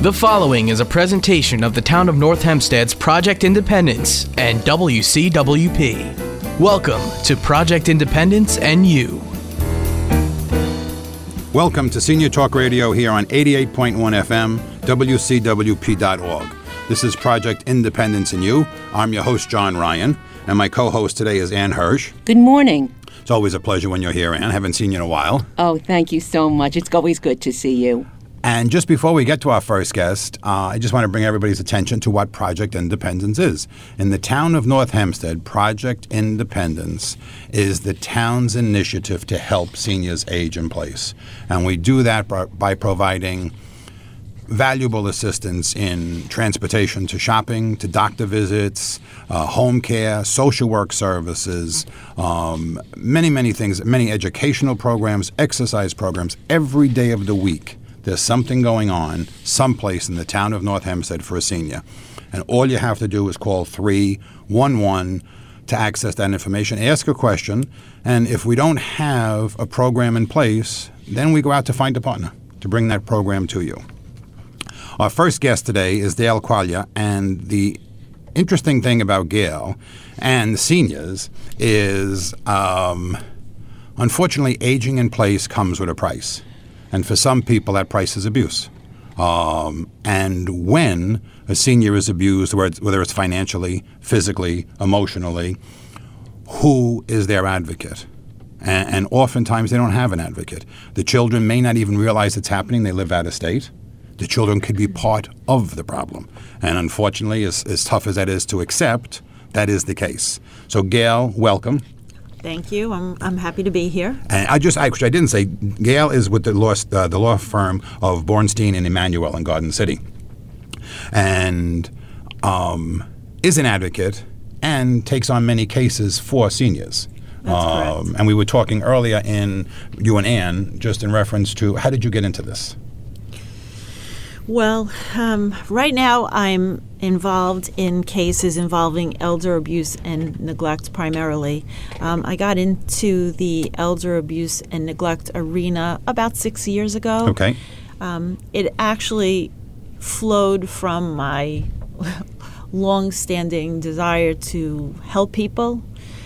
The following is a presentation of the Town of North Hempstead's Project Independence and WCWP. Welcome to Project Independence and You. Welcome to Senior Talk Radio here on 88.1 FM, WCWP.org. This is Project Independence and You. I'm your host, John Ryan, and my co-host today is Ann Hirsch. Good morning. It's always a pleasure when you're here, Ann. Haven't seen you in a while. Oh, thank you so much. It's always good to see you. And just before we get to our first guest, I just want to bring everybody's attention to what Project Independence is. In the town of North Hempstead, Project Independence is the town's initiative to help seniors age in place. And we do that by providing valuable assistance in transportation to shopping, to doctor visits, home care, social work services, many things, many educational programs, exercise programs, every day of the week. There's something going on someplace in the town of North Hempstead for a senior. And all you have to do is call 311 to access that information, ask a question, and if we don't have a program in place, then we go out to find a partner to bring that program to you. Our first guest today is Gail Quaglia, and the interesting thing about Gail and seniors is, unfortunately, aging in place comes with a price. And for some people, that price is abuse. And when a senior is abused, whether it's financially, physically, emotionally, who is their advocate? And oftentimes they don't have an advocate. The children may not even realize it's happening. They live out of state. The children could be part of the problem. And unfortunately, as tough as that is to accept, that is the case. So Gail, welcome. Thank you. I'm happy to be here. And I didn't say, Gail is with the law firm of Bornstein and Emanuel in Garden City, and is an advocate and takes on many cases for seniors. That's correct. And we were talking earlier in you and Ann just in reference to how did you get into this? Well, right now I'm involved in cases involving elder abuse and neglect primarily. I got into the elder abuse and neglect arena about 6 years ago. Okay. It actually flowed from my long-standing desire to help people.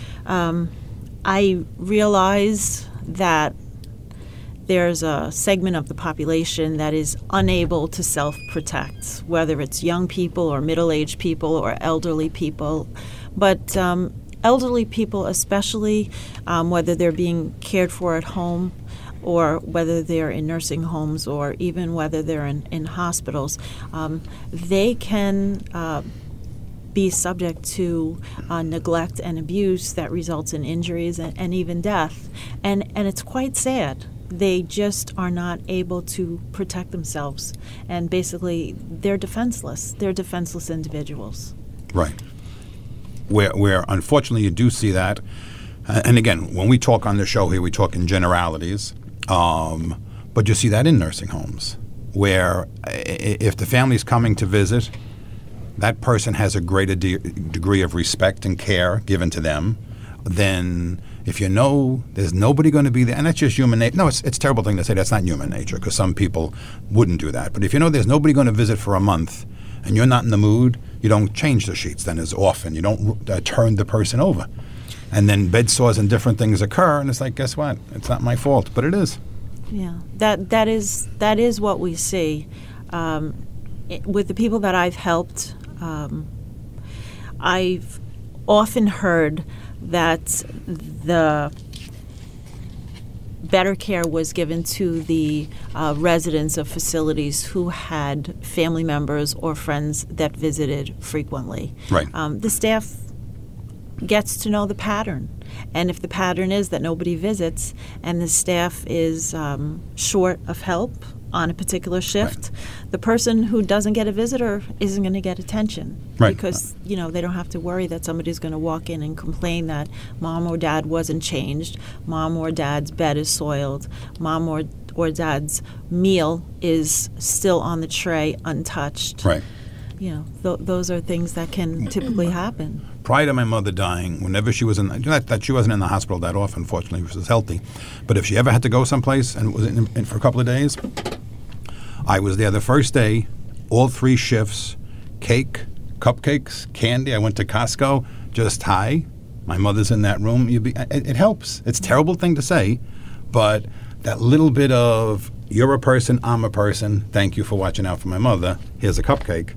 I realized that there's a segment of the population that is unable to self-protect, whether it's young people or middle-aged people or elderly people. But elderly people especially, whether they're being cared for at home or whether they're in nursing homes or even whether they're in hospitals, they can be subject to neglect and abuse that results in injuries and even death. And it's quite sad. They just are not able to protect themselves. And basically, they're defenseless. They're defenseless individuals. Right. Where unfortunately you do see that. And again, when we talk on the show here, we talk in generalities. But you see that in nursing homes, where if the family's coming to visit, that person has a greater degree of respect and care given to them than if you know there's nobody going to be there, and that's just human nature. No, it's a terrible thing to say. That's not human nature, because some people wouldn't do that. But if you know there's nobody going to visit for a month and you're not in the mood, you don't change the sheets then as often. You don't turn the person over. And then bed sores and different things occur, and it's like, guess what? It's not my fault, but it is. Yeah, that is what we see. With the people that I've helped, I've often heard that the better care was given to the residents of facilities who had family members or friends that visited frequently. Right. The staff gets to know the pattern. And if the pattern is that nobody visits and the staff is short of help on a particular shift, right, the person who doesn't get a visitor isn't going to get attention. Right. Because, they don't have to worry that somebody's going to walk in and complain that mom or dad wasn't changed, mom or dad's bed is soiled, mom or dad's meal is still on the tray untouched. Right. Those are things that can typically happen. Prior to my mother dying, whenever she was not that she wasn't in the hospital that often, fortunately, she was healthy, but if she ever had to go someplace and was in for a couple of days, I was there the first day all 3 shifts, cake, cupcakes, candy. I went to Costco, just hi. My mother's in that room. It helps. It's a terrible thing to say, but that little bit of you're a person, I'm a person, thank you for watching out for my mother, here's a cupcake.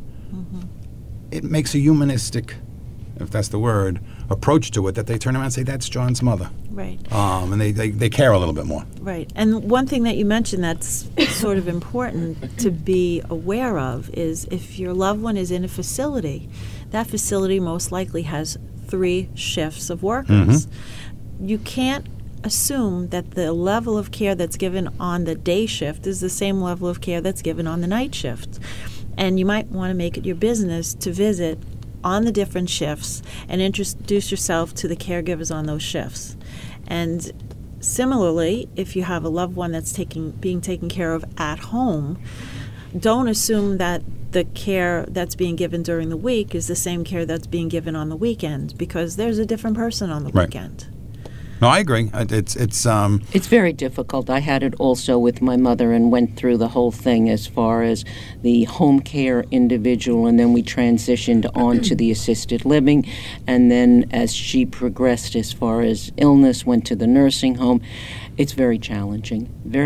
It makes a humanistic, if that's the word, approach to it that they turn around and say, that's John's mother. Right. And they care a little bit more. Right. And one thing that you mentioned that's sort of important to be aware of is if your loved one is in a facility, that facility most likely has 3 shifts of workers. You can't assume that the level of care that's given on the day shift is the same level of care that's given on the night shift. And you might want to make it your business to visit on the different shifts and introduce yourself to the caregivers on those shifts. And similarly, if you have a loved one that's being taken care of at home, don't assume that the care that's being given during the week is the same care that's being given on the weekend, because there's a different person on the weekend. No, I agree. It's very difficult. I had it also with my mother and went through the whole thing as far as the home care individual, and then we transitioned on to the assisted living. And then as she progressed as far as illness, went to the nursing home. It's very challenging,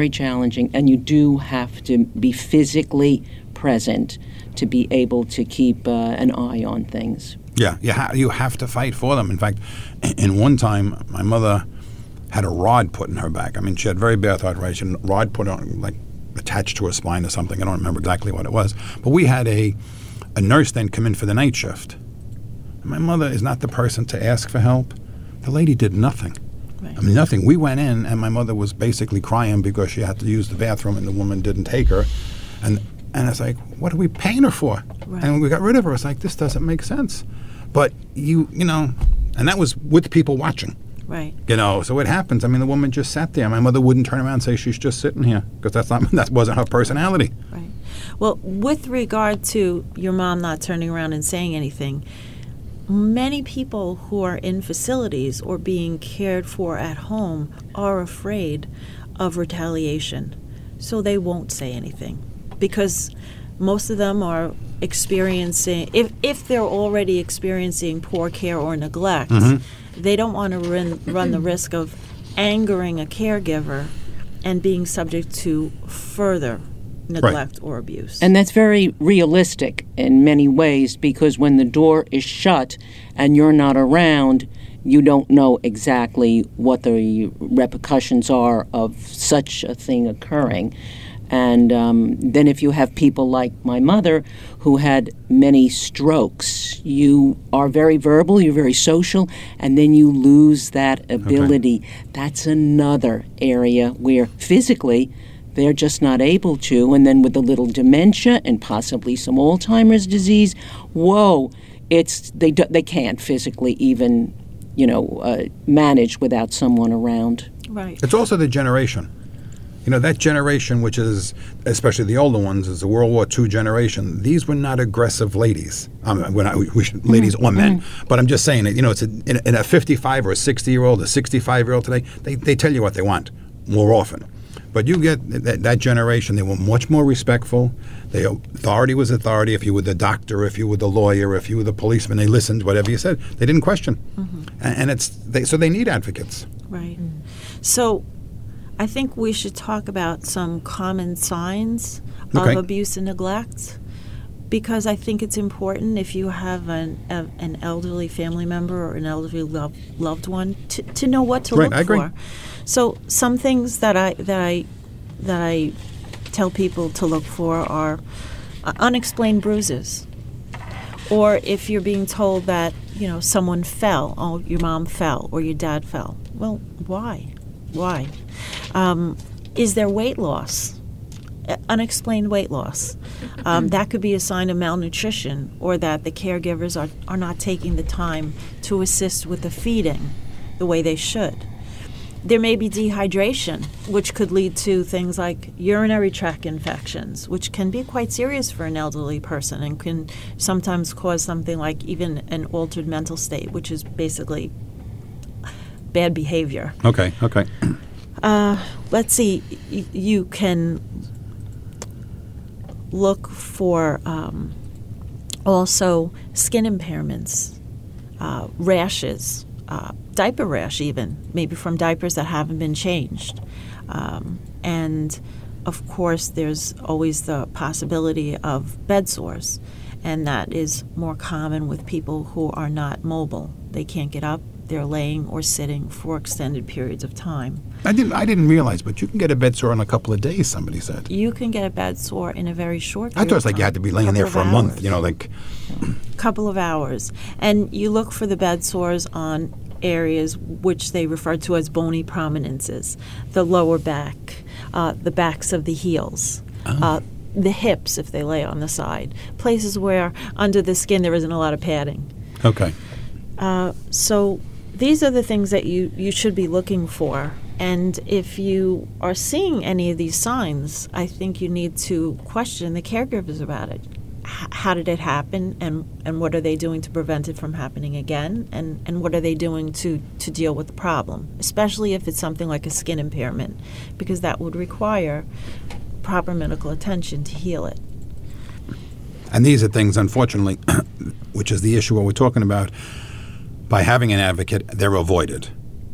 and you do have to be physically present to be able to keep an eye on things. Yeah, you have to fight for them. In fact, in one time, my mother had a rod put in her back. I mean, she had very bad arthritis. A rod put on, like, attached to her spine or something. I don't remember exactly what it was. But we had a nurse then come in for the night shift. And my mother is not the person to ask for help. The lady did nothing. Right. I mean, nothing. We went in, and my mother was basically crying because she had to use the bathroom, and the woman didn't take her. And it's like, what are we paying her for? Right. And we got rid of her. It's like, this doesn't make sense. But you know, and that was with people watching. Right. You know, so it happens. I mean, the woman just sat there. My mother wouldn't turn around and say she's just sitting here, because that wasn't her personality. Right. Well, with regard to your mom not turning around and saying anything, many people who are in facilities or being cared for at home are afraid of retaliation, so they won't say anything, because most of them are experiencing, if they're already experiencing poor care or neglect, they don't want to run the risk of angering a caregiver and being subject to further neglect or abuse. And that's very realistic in many ways, because when the door is shut and you're not around, you don't know exactly what the repercussions are of such a thing occurring. And then if you have people like my mother who had many strokes, you are very verbal, you're very social, and then you lose that ability. Okay. That's another area where physically they're just not able to. And then with a little dementia and possibly some Alzheimer's disease, they can't physically even, manage without someone around. Right. It's also the generation. You know, that generation, which is, especially the older ones, is the World War II generation. These were not aggressive ladies. Ladies or men. But I'm just saying that, it's in a 55 or a 60-year-old, a 65-year-old today, they tell you what they want more often. But you get that generation, they were much more respectful. Authority was authority. If you were the doctor, if you were the lawyer, if you were the policeman, they listened, whatever you said. They didn't question. And so they need advocates. Right. So I think we should talk about some common signs of abuse and neglect, because I think it's important if you have an elderly family member or an elderly loved one to know what to look I agree. for. So some things that I tell people to look for are unexplained bruises, or if you're being told that someone fell, your mom fell or your dad fell. Well, why? Why? Is there weight loss? Unexplained weight loss. That could be a sign of malnutrition, or that the caregivers are not taking the time to assist with the feeding the way they should. There may be dehydration, which could lead to things like urinary tract infections, which can be quite serious for an elderly person and can sometimes cause something like even an altered mental state, which is basically bad behavior. Okay. Let's see. You can look for also skin impairments, rashes, diaper rash even, maybe from diapers that haven't been changed. And, of course, there's always the possibility of bed sores, and that is more common with people who are not mobile. They can't get up. They're laying or sitting for extended periods of time. I didn't realize, but you can get a bed sore in a couple of days, somebody said. You can get a bed sore in a very short period I thought it was of like time. you had to be laying there for a month, like... Couple of hours. And you look for the bed sores on areas which they refer to as bony prominences, the lower back, the backs of the heels, the hips if they lay on the side, places where under the skin there isn't a lot of padding. Okay. So these are the things that you should be looking for. And if you are seeing any of these signs, I think you need to question the caregivers about it. How did it happen, and what are they doing to prevent it from happening again, and what are they doing to deal with the problem, especially if it's something like a skin impairment, because that would require proper medical attention to heal it. And these are things, unfortunately, which is the issue what we're talking about, by having an advocate, they're avoided.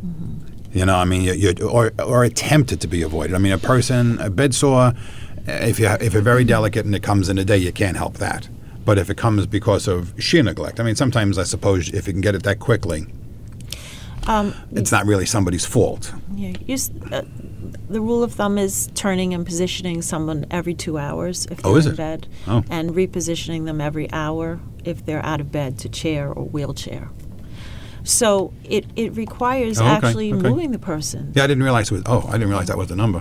Or attempted to be avoided. I mean, a bed sore, if you're very delicate and it comes in a day, you can't help that. But if it comes because of sheer neglect, I mean, sometimes I suppose if you can get it that quickly, it's not really somebody's fault. Yeah, the rule of thumb is turning and positioning someone every 2 hours if they're in bed, and repositioning them every hour if they're out of bed to chair or wheelchair. So it requires actually moving the person. Yeah, I didn't realize that was the number.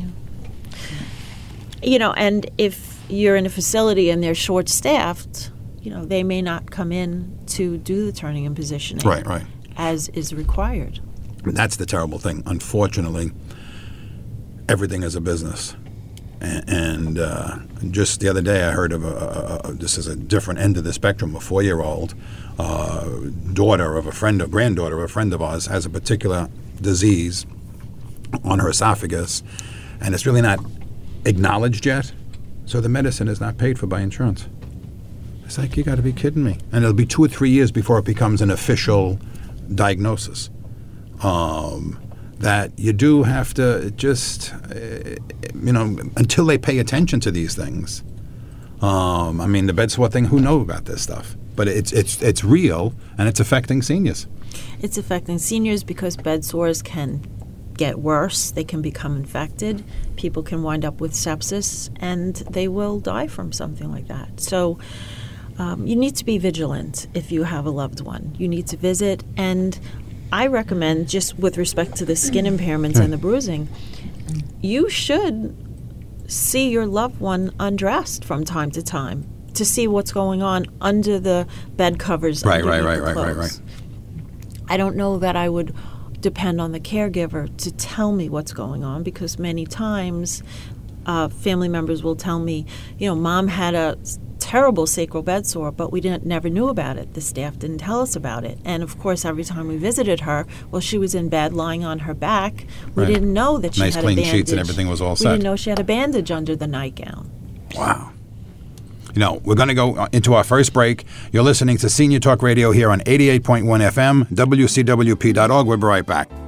Yeah. And if you're in a facility and they're short-staffed, they may not come in to do the turning and positioning. Right. As is required. That's the terrible thing. Unfortunately, everything is a business. And just the other day I heard of this is a different end of the spectrum, a 4-year-old granddaughter of a friend of ours has a particular disease on her esophagus, and it's really not acknowledged yet, so the medicine is not paid for by insurance. It's like, you got to be kidding me. And it'll be 2 or 3 years before it becomes an official diagnosis. That you do have to just, until they pay attention to these things. The bed sore thing, who knows about this stuff? But it's real, and it's affecting seniors. It's affecting seniors because bed sores can get worse. They can become infected. People can wind up with sepsis, and they will die from something like that. So you need to be vigilant if you have a loved one. You need to visit, and I recommend, just with respect to the skin impairments and the bruising, you should see your loved one undressed from time to time to see what's going on under the bed covers. Right. I don't know that I would depend on the caregiver to tell me what's going on, because many times family members will tell me, Mom had a terrible sacral bed sore, but we never knew about it. The staff didn't tell us about it. And of course, every time we visited her, she was in bed lying on her back. We didn't know that she had a bandage. Nice clean sheets and everything was all set. We didn't know she had a bandage under the nightgown. Wow. We're going to go into our first break. You're listening to Senior Talk Radio here on 88.1 FM, WCWP.org. We'll be right back.